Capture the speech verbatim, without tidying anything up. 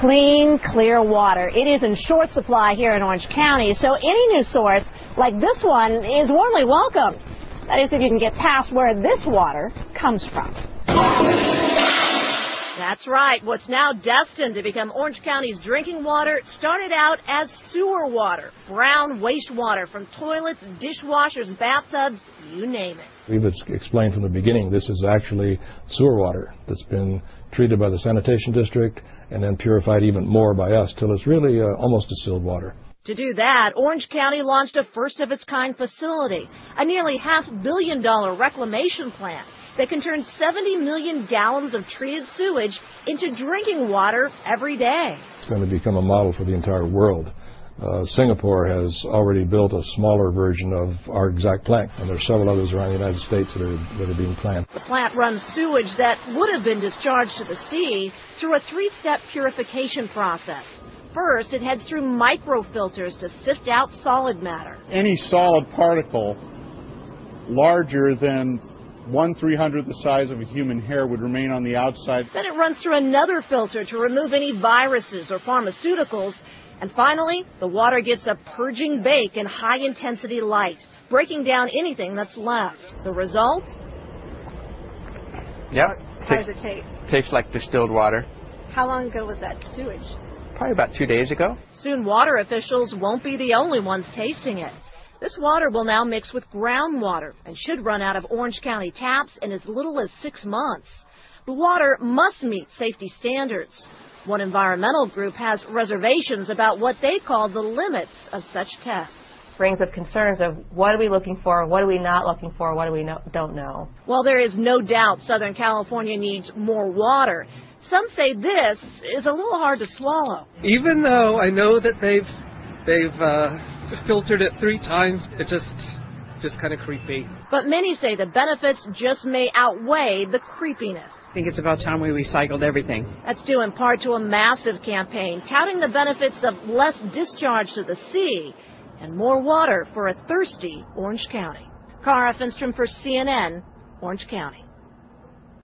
Clean, clear water. It is in short supply here in Orange County, so any new source like this one is warmly welcome. That is, if you can get past where this water comes from. That's right. What's now destined to become Orange County's drinking water started out as sewer water, brown wastewater from toilets, dishwashers, bathtubs, you name it. We've explained from the beginning this is actually sewer water that's been treated by the sanitation district and then purified even more by us till it's really uh, almost distilled water. To do that, Orange County launched a first-of-its-kind facility, a nearly half-billion dollar reclamation plant that can turn seventy million gallons of treated sewage into drinking water every day. It's going to become a model for the entire world. Uh, Singapore has already built a smaller version of our exact plant, and there are several others around the United States that are, that are being planned. The plant runs sewage that would have been discharged to the sea through a three-step purification process. First, it heads through microfilters to sift out solid matter. Any solid particle larger than one three hundredth the size of a human hair would remain on the outside. Then it runs through another filter to remove any viruses or pharmaceuticals. And finally, the water gets a purging bake in high-intensity light, breaking down anything that's left. The result? Yep. How does it taste? Tastes like distilled water. How long ago was that sewage? Probably about two days ago. Soon water officials won't be the only ones tasting it. This water will now mix with groundwater and should run out of Orange County taps in as little as six months. The water must meet safety standards. One environmental group has reservations about what they call the limits of such tests. Brings up concerns of what are we looking for, what are we not looking for, what do we no, don't know. While there is no doubt Southern California needs more water, some say this is a little hard to swallow. Even though I know that they've they've uh, filtered it three times, it's just just kind of creepy. But many say the benefits just may outweigh the creepiness. I think it's about time we recycled everything. That's due in part to a massive campaign touting the benefits of less discharge to the sea and more water for a thirsty Orange County. Cara Finstrom for C N N, Orange County.